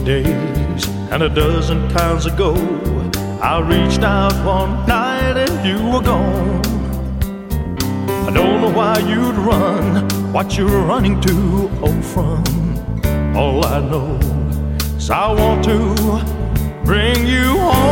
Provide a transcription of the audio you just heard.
days and a dozen times ago, I reached out one night and you were gone. I don't know why you'd run, what you're running to or from. All I know is I want to bring you home.